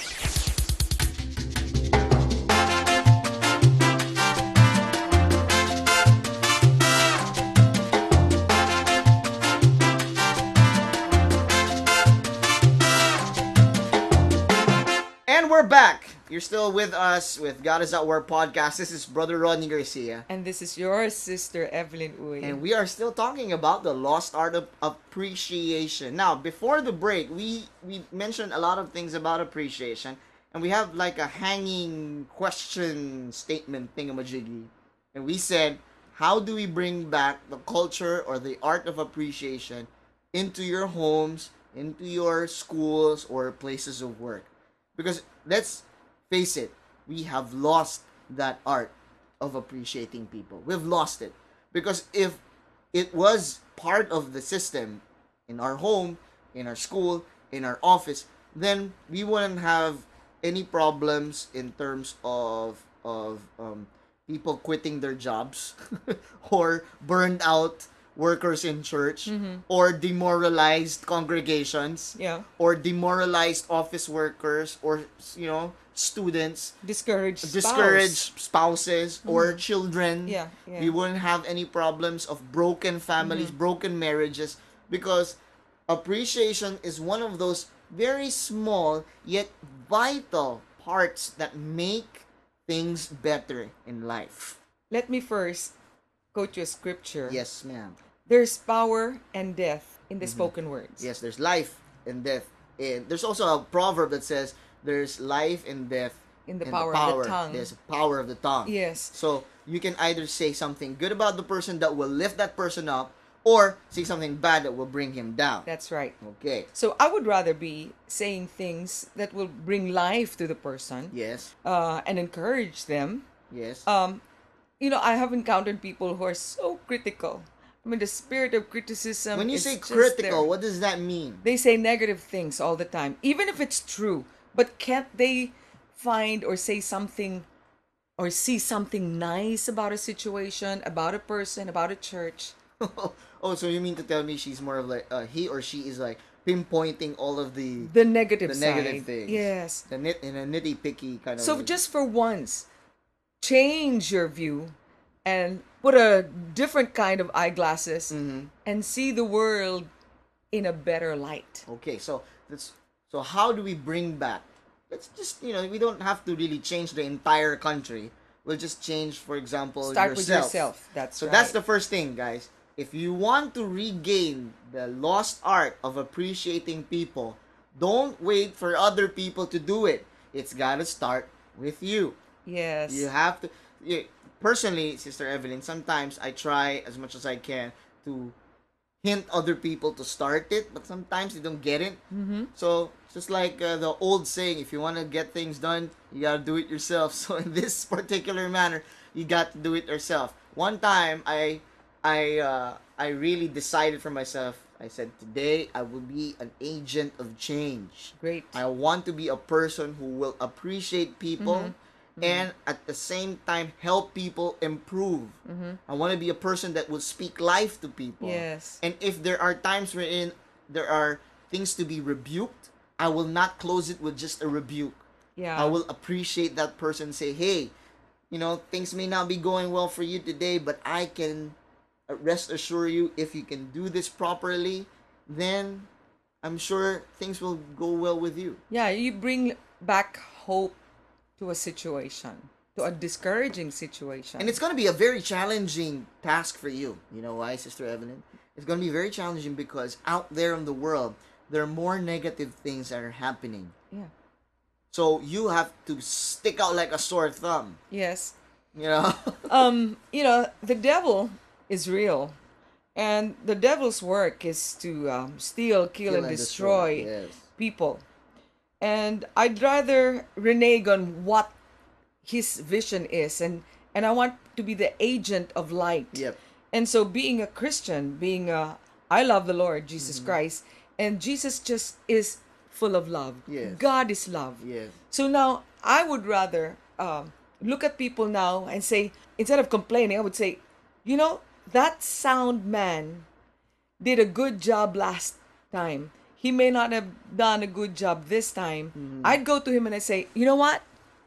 And we're back. You're still with us with God is at Work podcast. This is Brother Rodney Garcia. And this is your sister, Evelyn Uy. And we are still talking about the lost art of appreciation. Now, before the break, we, we mentioned a lot of things about appreciation. And we have like a hanging question statement thingamajiggy. And we said, how do we bring back the culture or the art of appreciation into your homes, into your schools, or places of work? Because let's face it, we have lost that art of appreciating people. We've lost it. Because if it was part of the system in our home, in our school, in our office, then we wouldn't have any problems in terms of of um, people quitting their jobs or burned out workers in church, or demoralized congregations, Yeah. or demoralized office workers, or, you know, students, Discouraged spouse. discouraged spouses, or children. Yeah, yeah. We wouldn't have any problems of broken families, broken marriages, because appreciation is one of those very small yet vital parts that make things better in life. Let me first quote you a scripture. Yes, ma'am. There's power and death in the spoken words. Yes, there's life and death. And there's also a proverb that says there's life and death In the power of the tongue. There's power of the tongue. Yes. So you can either say something good about the person that will lift that person up, or say something bad that will bring him down. That's right. Okay. So I would rather be saying things that will bring life to the person Yes. uh, and encourage them. Yes. Um, you know, I have encountered people who are so critical. I mean, the spirit of criticism. when you is say just critical, there. what does that mean? They say negative things all the time, even if it's true. But can't they find or say something or see something nice about a situation, about a person, about a church. Oh, so you mean to tell me she's more of like uh, he or she is like pinpointing all of the The negative the negative side. things. Yes. The nit in a nitty picky kind of So way. just for once, change your view and put a different kind of eyeglasses Mhm. and see the world in a better light. Okay, so that's so how do we bring back? Let's just you know we don't have to really change the entire country. We'll just change, for example, Start with yourself. yourself. That's So right. that's the first thing, guys. If you want to regain the lost art of appreciating people, don't wait for other people to do it. It's gotta start with you. Yes. You have to. You, personally, Sister Evelyn, sometimes I try as much as I can to hint other people to start it, but sometimes they don't get it. Mm-hmm. So just like uh, the old saying, if you want to get things done, you gotta do it yourself. So in this particular manner, you got to do it yourself. One time, I, I, uh, I really decided for myself. I said, today I will be an agent of change. Great. I want to be a person who will appreciate people Mm-hmm. and at the same time help people improve. Mm-hmm. I want to be a person that will speak life to people. Yes. And if there are times wherein there are things to be rebuked, I will not close it with just a rebuke. Yeah. I will appreciate that person, say, hey, you know, things may not be going well for you today, but I can rest assure you, if you can do this properly, then I'm sure things will go well with you. Yeah, you bring back hope to a situation, to a discouraging situation. And it's going to be a very challenging task for you. You know why, Sister Evelyn? It's going to be very challenging because out there in the world, there are more negative things that are happening. Yeah. So you have to stick out like a sore thumb. Yes. You know? Um, you know, the devil is real. And the devil's work is to um, steal, kill, and destroy Yes. people. And I'd rather renege on what his vision is, and and I want to be the agent of light. Yep. And so being a Christian, being a I love the Lord Jesus Mm-hmm. Christ, and Jesus just is full of love. Yes. God is love. Yes. So now I would rather um, look at people now and say, instead of complaining, I would say, you know, that sound man did a good job last time. He may not have done a good job this time. Mm-hmm. I'd go to him and I say, you know what?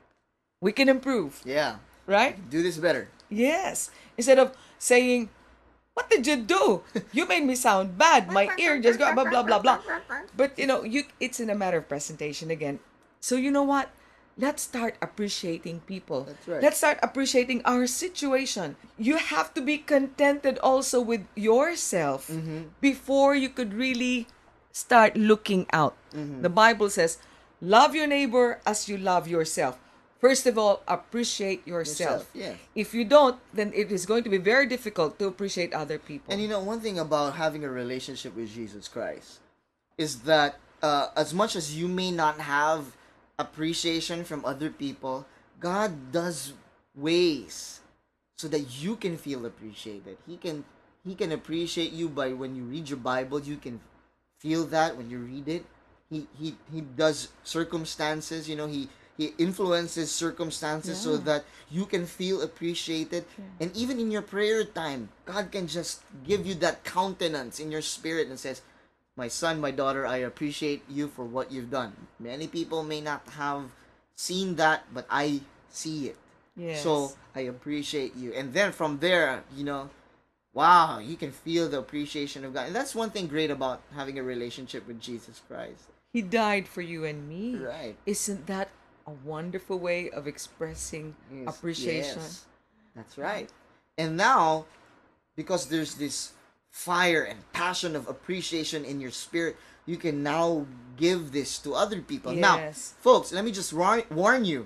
We can improve, Yeah. right? Do this better. Yes. Instead of saying, what did you do? You made me sound bad. My ear just got blah, blah, blah, blah. But, you know, you it's in a matter of presentation again. So, you know what? Let's start appreciating people. That's right. Let's start appreciating our situation. You have to be contented also with yourself Mm-hmm. before you could really start looking out. Mm-hmm. The Bible says, love your neighbor as you love yourself. First of all, appreciate yourself. Yourself, yes. If you don't, then it is going to be very difficult to appreciate other people. And you know, one thing about having a relationship with Jesus Christ is that uh, as much as you may not have appreciation from other people, God does ways so that you can feel appreciated. He can he can appreciate you by when you read your Bible, you can feel that when you read it. He he he does circumstances, you know, he he influences circumstances so Yeah. that you can feel appreciated. And even in your prayer time, God can just give you that countenance in your spirit and says, my son, my daughter, I appreciate you for what you've done. Many people may not have seen that, but I see it. Yes. So I appreciate you. And then from there, you know, wow, you can feel the appreciation of God. And that's one thing great about having a relationship with Jesus Christ. He died for you and me. Right. Isn't that a wonderful way of expressing Yes, appreciation? yes. That's right. And now, because there's this fire and passion of appreciation in your spirit, you can now give this to other people. Now, Yes. folks, let me just war- warn you.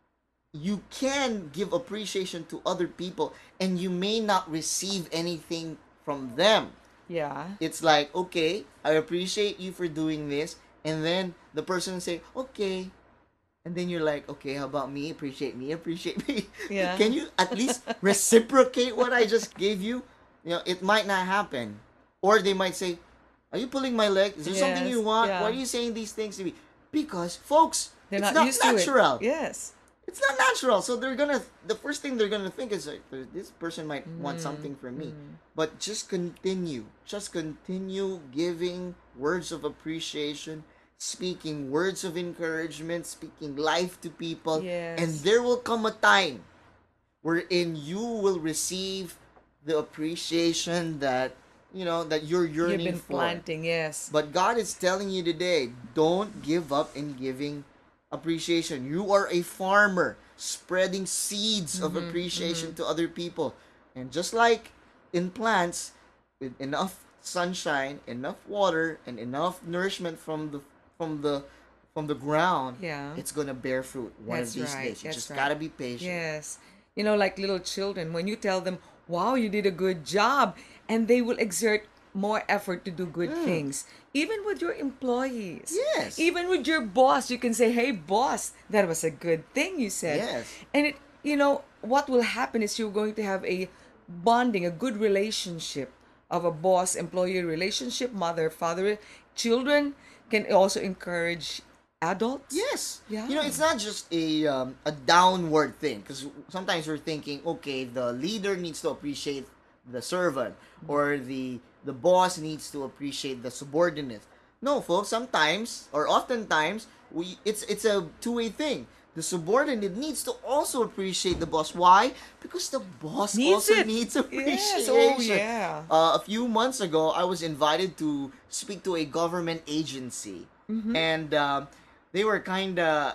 You can give appreciation to other people and you may not receive anything from them. Yeah. It's like, okay, I appreciate you for doing this. And then the person will say, okay. And then you're like, okay, how about me? Appreciate me, appreciate me. Yeah. Can you at least reciprocate what I just gave you? You know, it might not happen. Or they might say, are you pulling my leg? Is there something Yes, you want? yeah. Why are you saying these things to me? Because, folks, They're it's not, not used natural. to it. Yes. It's not natural. So they're gonna, the first thing they're gonna think is like, this person might want something from me. But just continue, just continue giving words of appreciation, speaking words of encouragement, speaking life to people, Yes. and there will come a time wherein you will receive the appreciation that, you know, that you're You've yearning been for. planting, yes. But God is telling you today, don't give up in giving appreciation. You are a farmer spreading seeds of appreciation to other people. And just like in plants, with enough sunshine, enough water, and enough nourishment from the from the from the ground, Yeah. it's gonna bear fruit one That's of these right, days. You that's just right. gotta be patient. Yes. You know, like little children, when you tell them, wow, you did a good job, and they will exert more effort to do good things. Even with your employees. Yes. Even with your boss, you can say, hey, boss, that was a good thing you said. Yes. And it, you know, what will happen is you're going to have a bonding, a good relationship of a boss employee relationship, mother, father. Children can also encourage adults. Yes. Yeah. You know, it's not just a um, a downward thing, because sometimes we're thinking, okay, the leader needs to appreciate the servant, or the the boss needs to appreciate the subordinate. No, folks. Sometimes, or oftentimes, we it's it's a two way thing. The subordinate needs to also appreciate the boss. Why? Because the boss Needs also it. needs Yes. appreciation. Oh, yeah. Uh, a few months ago, I was invited to speak to a government agency, and um, they were kind of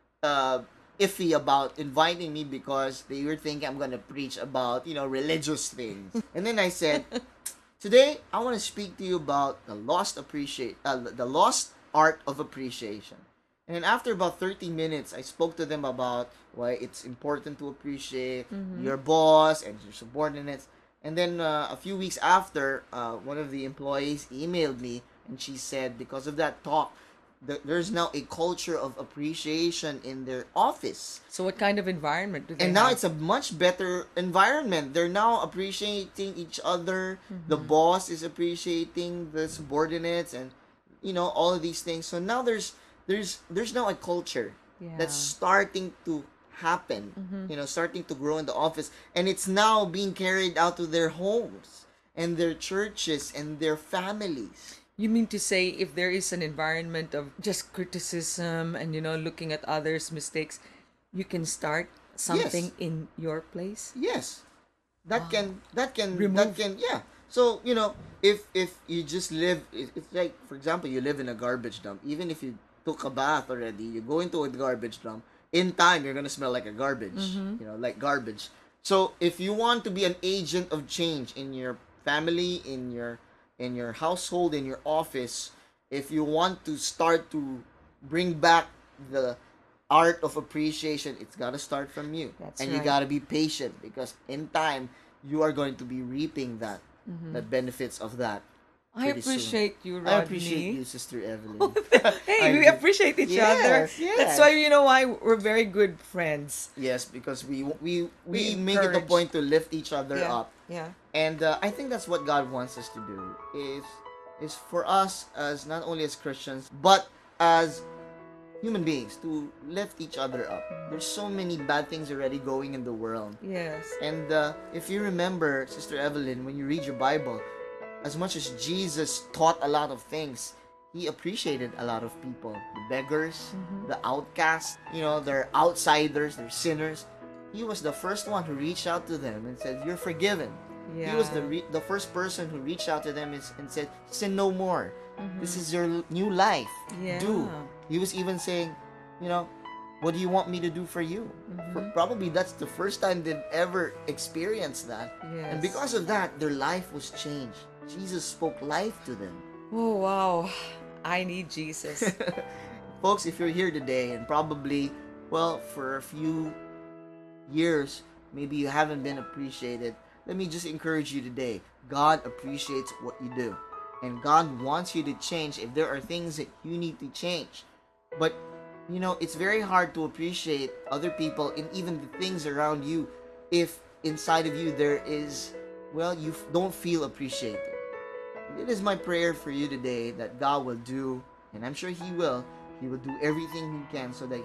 uh, iffy about inviting me because they were thinking I'm gonna preach about, you know, religious things. And then I said, today I want to speak to you about the lost appreciate uh, the lost art of appreciation. And then after about thirty minutes, I spoke to them about why it's important to appreciate your boss and your subordinates. And then uh, a few weeks after, uh, one of the employees emailed me, and she said because of that talk, th- there's now a culture of appreciation in their office. So what kind of environment do they And now have? it's a much better environment. They're now appreciating each other. The boss is appreciating the subordinates, and you know, all of these things. So now there's there's there's now a culture that's Yeah. starting to happen. You know, starting to grow in the office, and it's now being carried out to their homes and their churches and their families. You mean to say if there is an environment of just criticism and, you know, looking at others' mistakes, you can start something in your place? Yes, that can that can Remove. that can yeah. So you know, if if you just live, it- it's like, for example, you live in a garbage dump. Even if you took a bath already, you go into a garbage dump. In time, you're gonna smell like a garbage. You know, like garbage. So if you want to be an agent of change in your family, in your in your household, in your office, if you want to start to bring back the art of appreciation, it's got to start from you. That's and you right. got to be patient, because in time you are going to be reaping that the benefits of that. I pretty soon. appreciate you, Rodney. I appreciate you, Sister Evelyn. Hey, I we do. appreciate each Yes, other. yes. That's why, you know why we're very good friends. Yes, because we we We we, make it a encourage. point to lift each other Yeah. up. Yeah. And uh, I think that's what God wants us to do, is is for us, as not only as Christians, but as human beings, to lift each other up. There's so many bad things already going in the world. Yes. And uh, if you remember, Sister Evelyn, when you read your Bible, as much as Jesus taught a lot of things, he appreciated a lot of people. The beggars, the outcasts, you know, they're outsiders, they're sinners. He was the first one who reached out to them and said, "You're forgiven." Yeah. He was the re- the first person who reached out to them is, and said, "Sin no more. This is your l- new life. Yeah. Do." He was even saying, you know, "What do you want me to do for you?" For, probably that's the first time they've ever experienced that. Yes. And because of that, their life was changed. Jesus spoke life to them. Oh, wow. I need Jesus. Folks, if you're here today and probably, well, for a few years, maybe you haven't been appreciated, let me just encourage you today. God appreciates what you do. And God wants you to change if there are things that you need to change. But, you know, it's very hard to appreciate other people and even the things around you if inside of you there is, well, you f- don't feel appreciated. It is my prayer for you today that God will do, and I'm sure He will, He will do everything He can so that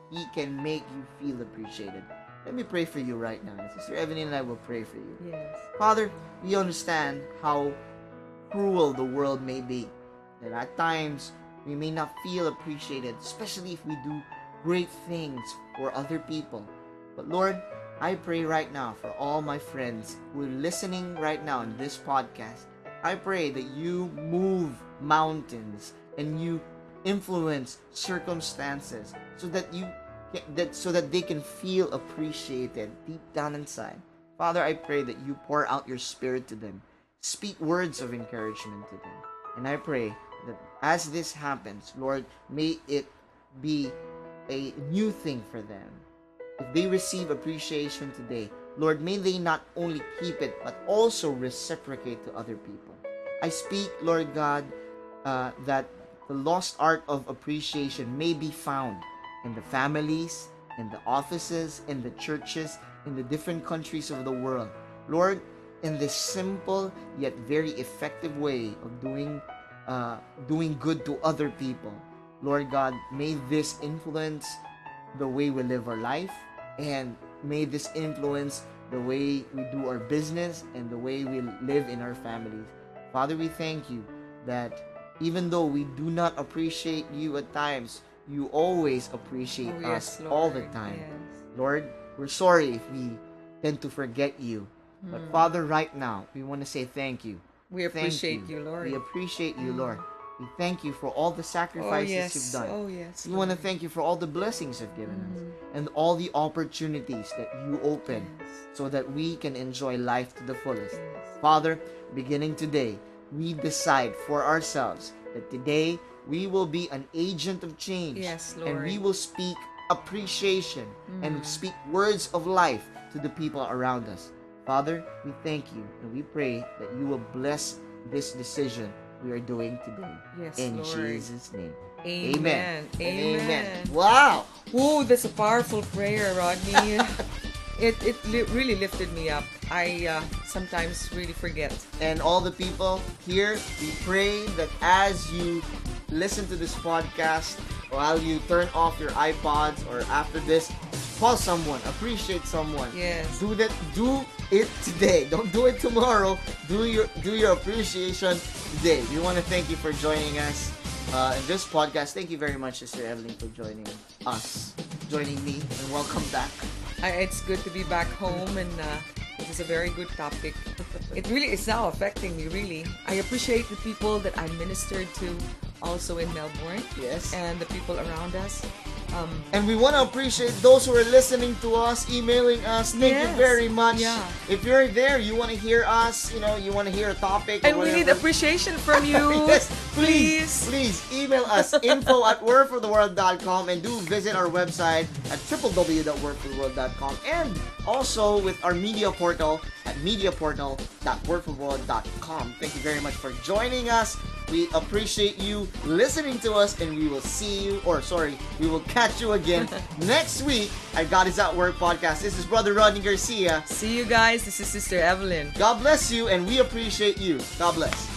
He can make you feel appreciated. Let me pray for you right now. Sister Evelyn and I will pray for you. Yes. Father, we understand how cruel the world may be. That at times, we may not feel appreciated, especially if we do great things for other people. But Lord, I pray right now for all my friends who are listening right now in this podcast. I pray that you move mountains and you influence circumstances so that you that so that they can feel appreciated deep down inside. Father, I pray that you pour out your spirit to them. Speak words of encouragement to them. And I pray that as this happens, Lord, may it be a new thing for them. If they receive appreciation today, Lord, may they not only keep it, but also reciprocate to other people. I speak, Lord God, uh, that the lost art of appreciation may be found in the families, in the offices, in the churches, in the different countries of the world. Lord, in this simple yet very effective way of doing uh, doing good to other people, Lord God, may this influence the way we live our life, and may this influence the way we do our business and the way we live in our families. Father, we thank you that even though we do not appreciate you at times, you always appreciate Oh, yes, us all the Lord. time. Yes. Lord, we're sorry if we tend to forget you. But Father, right now, we want to say thank you. We Thank appreciate you, Lord. We appreciate you, Lord. We thank you for all the Oh, sacrifices yes. you've done. Oh, yes. We want to Lord. thank you for all the blessings you've given us and all the opportunities that you open Yes. so that we can enjoy life to the fullest. Yes. Father, beginning today, we decide for ourselves that today we will be an agent of change. Yes, And we Lord. will speak appreciation and speak words of life to the people around us. Father, we thank you and we pray that you will bless this decision we are doing today. Yes, In Lord. Jesus' name. Amen. And Amen. Wow. Oh, that's a powerful prayer, Rodney. it it li- really lifted me up. I uh, sometimes really forget. And all the people here, we pray that as you listen to this podcast, while you turn off your iPods or after this, call someone, appreciate someone. Yes. Do that. Do it today. Don't do it tomorrow. Do your do your appreciation today. We want to thank you for joining us uh, in this podcast. Thank you very much, Sister Evelyn, for joining us, joining me, and welcome back. I, it's good to be back home, and uh, it is a very good topic. It really is now affecting me, really. I appreciate the people that I ministered to also in Melbourne. Yes. And the people around us. Um, And we want to appreciate those who are listening to us, emailing us. Thank you Yes. very much. Yeah. If you're there, you want to hear us, you know, you want to hear a topic. or and we need whatever. appreciation from you. Yes, please, Please. please email us info at word for the world dot com and do visit our website at w w w dot word for the world dot com and also with our media portal at media portal dot word for the world dot com. Thank you very much for joining us. We appreciate you listening to us, and we will see you, or sorry, we will catch you again next week at God is at Work podcast. This is Brother Rodney Garcia. See you guys. This is Sister Evelyn. God bless you, and we appreciate you. God bless.